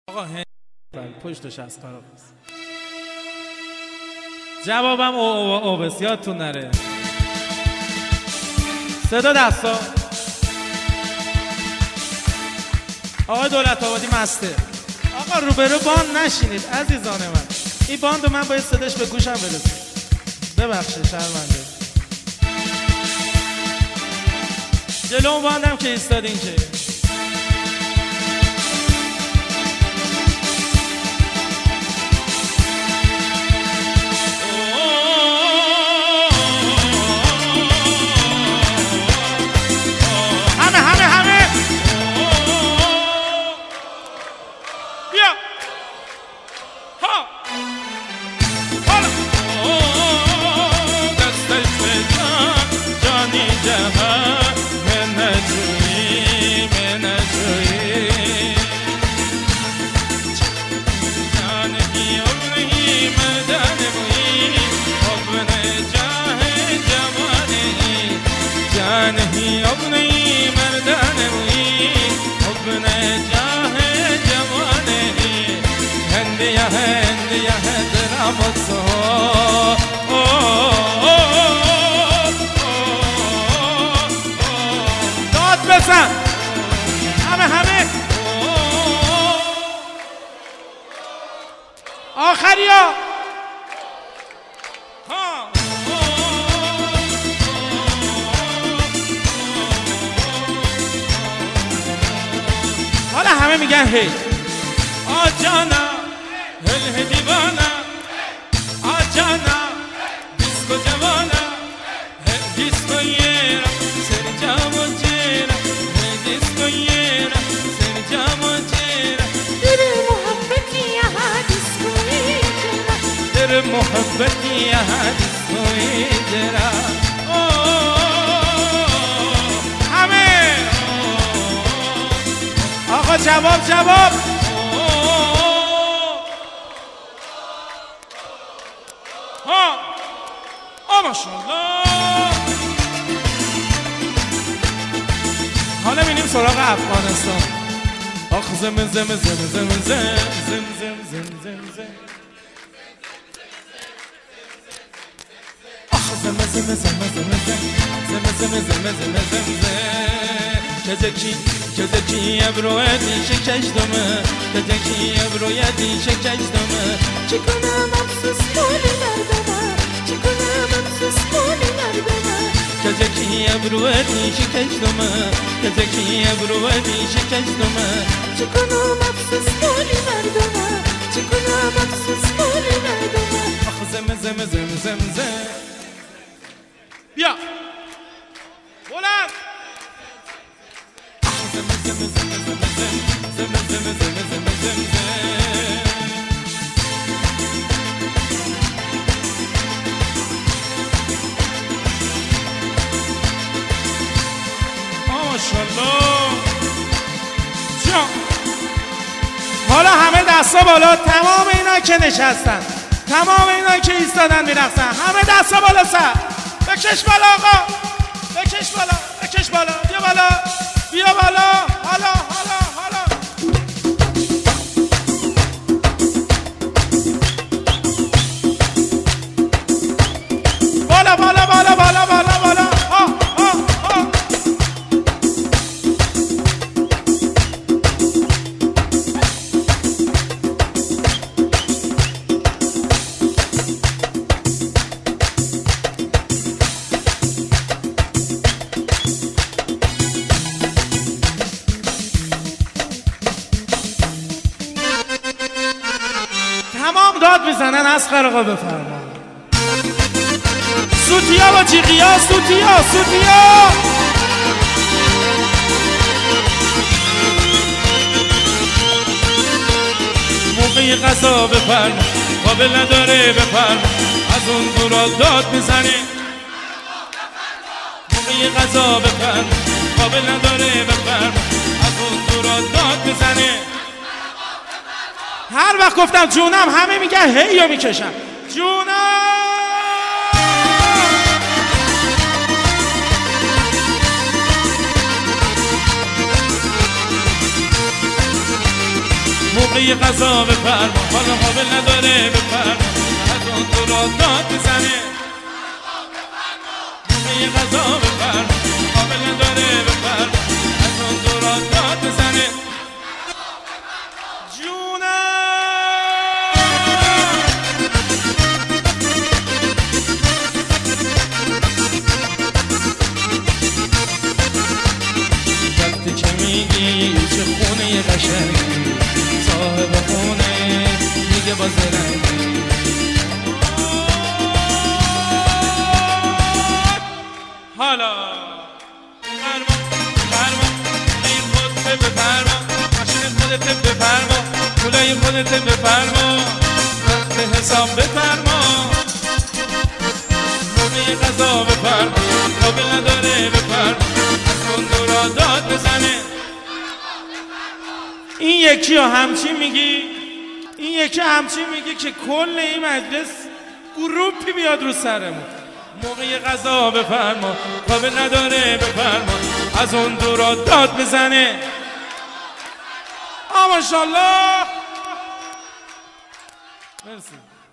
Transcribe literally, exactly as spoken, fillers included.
آقا هند پشتش از قرار است. جوابم او او او بس یادتون نره. صدا دستا. آقای دولت آبادی مسته. آقا روبرو باند نشینید عزیزان من. این باند من باید صداش به گوشم برسه. ببخشید شرمنده. جلو اون باندم که ایستادین که नहीं अब नहीं मर्दान हुई अब न चाहे जवाने हंदिया है हंदिया है तेरा मत्सो ओ داد بزن همه همه آخریا حالا همه میگن هی آجانا هل دیوانا آجانا دیسکو جوانا دیسکو یرا سر جامو چیرا دیسکو یرا سر جامو چیرا در محبتی یہاں دیسکو یرا در محبتی یہاں دیسکو یرا آقا جواب جواب ها آ ماشاءالله. حالا میریم سراغ افغانستان. آخ زم زم زم زم زم زم زم زم زم زم آخ زم زم زم زم زم زم زم زم زم زم زم کجکی کجکی ابرویتی شکشتمه کجکی ابرویتی شکشتمه چکنم افسوس مالی مردمه چکنم افسوس مالی مردمه کجکی ابرویتی شکشتمه کجکی ابرویتی شکشتمه چکنم افسوس مالی مردمه چکنم افسوس مالی مردمه آخ زم زم زم زم زم بیا بلند حالا همه دستا بالا. تمام اینا که نشستن تمام اینا که ایستادن میرقصن همه دستا بالا سر بکش بالا آقا بکش بالا بکش بالا بیا بالا بیا بالا حالا حالا حالا بالا بالا بالا بالا بالا بالا ها ها ها تمام داد میزنن اصغر آقا بفرما. سوتیا با جیغیا سوتیا سوتیا موقعی غذا بفرما قابل نداره بفرما از اون دورا داد میزنی موقعی غذا بفرما قابل نداره بفرما از اون دورا داد میزنی هر وقت گفتم جونم همه میگن هی یا میکشم جونم. موقع غذا بفرما حالا قابل نداره بفرما از اون دورا داد بزنه موقع غذا بفرما قابل نداره بفرما از اون دورا داد بزنه میگی چه خونه قشنگی صاحب خونه میگه باز رنگی حالا فرما فرما این خودت بفرما ماشین خودت بفرما پولای خودت بفرما وقت حساب بفرما موقع غذا بفرما قابل نداره بفرما از اون دورا داد بزنه این یکی ها همچین میگی این یکی همچین میگی که کل این مجلس گروپی بیاد رو سرمون موقع غذا بفرما قابل نداره بفرما از اون دورا داد بزنه آه ماشاءالله مرسی